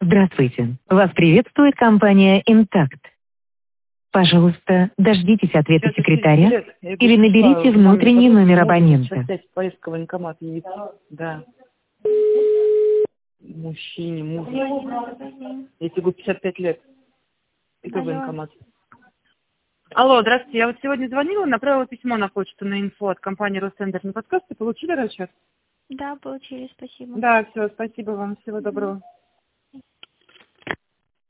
Здравствуйте. Вас приветствует компания «Интакт». Пожалуйста, дождитесь ответа секретаря или наберите внутренний номер абонента. Поездка в военкомат явиться. Да. Мужчине, мужу. Я тебе 55 лет. И ты в военкомат. Алло, здравствуйте. Я вот сегодня звонила, направила письмо на почту на инфо от компании «Ростендер» на подкасты. Получили расчет? Да, получили, спасибо. Да, все, спасибо вам. Всего доброго.